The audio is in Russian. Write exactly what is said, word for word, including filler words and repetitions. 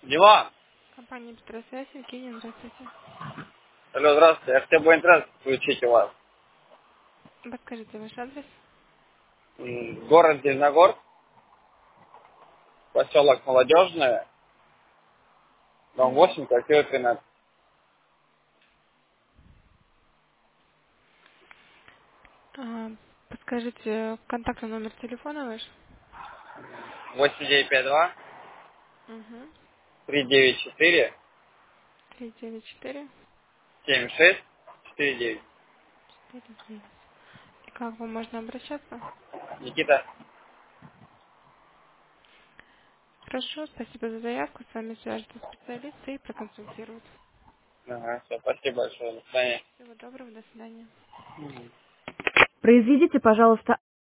Диман, Компания «Петросвязь», Евгений, здравствуйте. алло, здравствуйте. Я хотел бы интернет включить у вас. Подскажите ваш адрес. М, Город Зеленогорск, поселок Молодежное, дом Мгм. восемь, квартира тринадцать. А, подскажите контактный номер телефона ваш. восемь девять пять два Угу. три девять четыре три девять четыре семь шесть четыре девять. четыре девять. И как вам можно обращаться? Никита. Хорошо, спасибо за заявку. С вами свяжутся специалисты и проконсультируют. Ага, все, спасибо большое. До свидания. Всего доброго, до свидания. Мгм. Произведите, пожалуйста,